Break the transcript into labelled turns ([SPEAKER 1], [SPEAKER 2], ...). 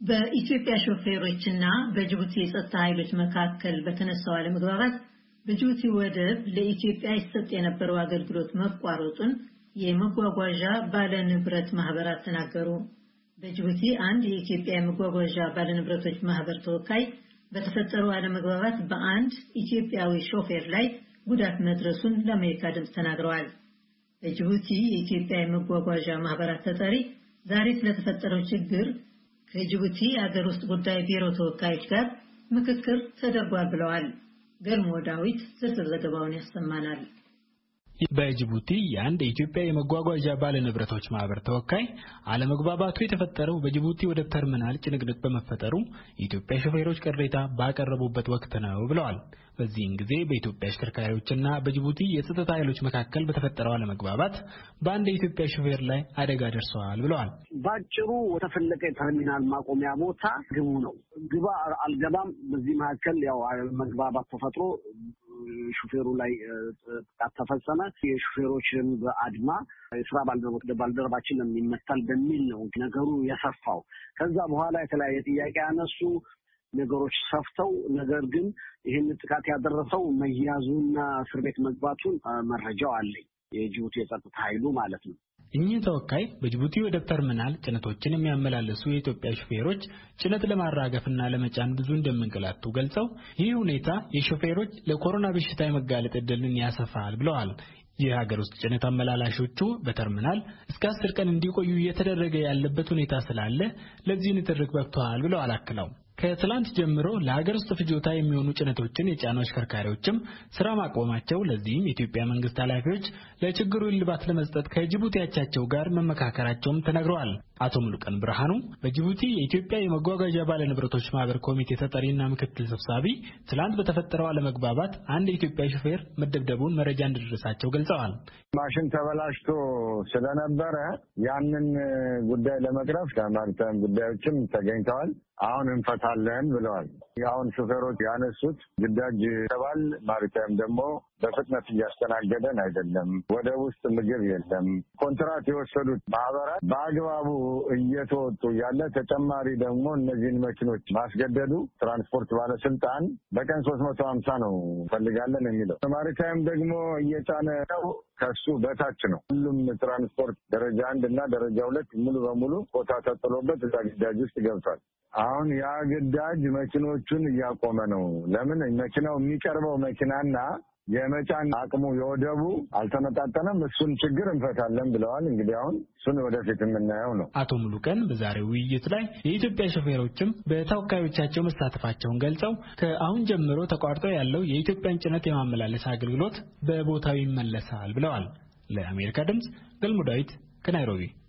[SPEAKER 1] በኢትዮጵያ ሾፌሮችና በጅቡቲ የጸጥታ ኃይሎች መካከል በተነሳው አለመግባባት በጅቡቲ ወደብ ለኢትዮጵያ ይሰጥ የነበረው አገልግሎት መቋረጡን የመጓጓዣ ባለንብረት ማህበራት ተናገሩ። በጅቡቲ አንድ የኢትዮጵያ የመጓጓዣ ባለንብረቶች ማህበር ተወካይ በተፈጠረው አለመግባባት በአንድ ኢትዮጵያዊ ሾፌር ላይ ጉዳት መድረሱን ለአሜሪካ ድምፅ ተናግረዋል። በጅቡቲ የኢትዮጵያ የመጓጓዣ ማህበራት ተጠሪ ዛሬ ስለተፈጠረው ችግር ከጅቡቲ አገር ውስጥ ጉዳይ ቢሮ ተወካዮች ጋር ምክክር ተደርጓል ብለዋል። ገልሞ ዳዊት ዝርዝር ዘገባውን ያሰማናል።
[SPEAKER 2] በጅቡቲ የአንድ የኢትዮጵያ የመጓጓዣ ባለንብረቶች ማህበር ተወካይ አለመግባባቱ የተፈጠረው በጅቡቲ ወደብ ተርሚናል ጭንቅንቅ በመፈጠሩ የኢትዮጵያ ሾፌሮች ቅሬታ ባቀረቡበት ወቅት ነው ብለዋል። በዚህም ጊዜ በኢትዮጵያ አሽከርካሪዎችና በጅቡቲ የጸጥታ ኃይሎች መካከል በተፈጠረው አለመግባባት በአንድ የኢትዮጵያ ሾፌር ላይ አደጋ ደርሷል ብለዋል።
[SPEAKER 3] ባጭሩ ወተፈለቀ ተርሚናል ማቆሚያ ቦታ ግቡ ነው። ግባ አልገባም በዚህ መካከል ያው መግባባት ተፈጥሮ ሹፌሩ ላይ ጥቃት ተፈጸመ። የሹፌሮችን በአድማ የስራ ባልደረባችን የሚመታል በሚል ነው ነገሩ የሰፋው። ከዛ በኋላ የተለያየ ጥያቄ ያነሱ ነገሮች ሰፍተው ነገር ግን ይህን ጥቃት ያደረሰው መያዙና እስር ቤት መግባቱን መረጃው አለኝ። የጅቡቲ የጸጥታ ኃይሉ ማለት ነው።
[SPEAKER 2] እኚህ ተወካይ በጅቡቲ ወደብ ተርሚናል ጭነቶችን የሚያመላልሱ የኢትዮጵያ ሾፌሮች ጭነት ለማራገፍና ለመጫን ብዙ እንደሚንገላቱ ገልጸው ይህ ሁኔታ የሾፌሮች ለኮሮና በሽታ የመጋለጥ ዕድልን ያሰፋል ብለዋል። የሀገር ውስጥ ጭነት አመላላሾቹ በተርሚናል እስከ 10 ቀን እንዲቆዩ እየተደረገ ያለበት ሁኔታ ስላለ ለዚህ ንትርክ በቅቷል ብለዋል። አክለው ከትላንት ጀምሮ ለሀገር ውስጥ ፍጆታ የሚሆኑ ጭነቶችን የጫኑ አሽከርካሪዎችም ስራ ማቆማቸው ለዚህም የኢትዮጵያ መንግስት ኃላፊዎች ለችግሩ እልባት ለመስጠት ከጅቡቲ አቻቸው ጋር መመካከራቸውም ተነግረዋል። አቶ ሙሉቀን ብርሃኑ በጅቡቲ የኢትዮጵያ የመጓጓዣ ባለንብረቶች ማህበር ኮሚቴ ተጠሪና ምክትል ሰብሳቢ ትላንት በተፈጠረው አለመግባባት አንድ የኢትዮጵያ ሾፌር መደብደቡን መረጃ እንደደረሳቸው ገልጸዋል።
[SPEAKER 4] ማሽን ተበላሽቶ ስለነበረ ያንን ጉዳይ ለመቅረፍ ለማርተም ጉዳዮችም ተገኝተዋል። አሁን እንፈታለን ብለዋል። አሁን ሹፌሮች ያነሱት ግዳጅ ተባል ማሪታይም ደግሞ በፍጥነት እያስተናገደን አይደለም፣ ወደ ውስጥ ምግብ የለም። ኮንትራት የወሰዱት ማህበራት በአግባቡ እየተወጡ ያለ ተጨማሪ ደግሞ እነዚህን መኪኖች ማስገደዱ ትራንስፖርት ባለስልጣን በቀን 350 ነው ፈልጋለን የሚለው። ማሪታይም ደግሞ እየጫነ ነው ከሱ በታች ነው። ሁሉም ትራንስፖርት ደረጃ 1 እና ደረጃ 2 ሙሉ በሙሉ ኮታ ተጥሎበት እዛ ግዳጅ ውስጥ ገብቷል። አሁን ያ ግዳጅ መኪኖቹን እያቆመ ነው። ለምን መኪናው የሚቀርበው መኪናና የመጫን አቅሙ የወደቡ አልተመጣጠነም። እሱን ችግር እንፈታለን ብለዋል። እንግዲህ አሁን እሱን ወደፊት የምናየው ነው።
[SPEAKER 2] አቶ ሙሉቀን በዛሬው ውይይት ላይ የኢትዮጵያ ሾፌሮችም በተወካዮቻቸው መሳተፋቸውን ገልጸው ከአሁን ጀምሮ ተቋርጦ ያለው የኢትዮጵያን ጭነት የማመላለስ አገልግሎት በቦታው ይመለሳል ብለዋል። ለአሜሪካ ድምጽ ገልሞ ዳዊት ከናይሮቢ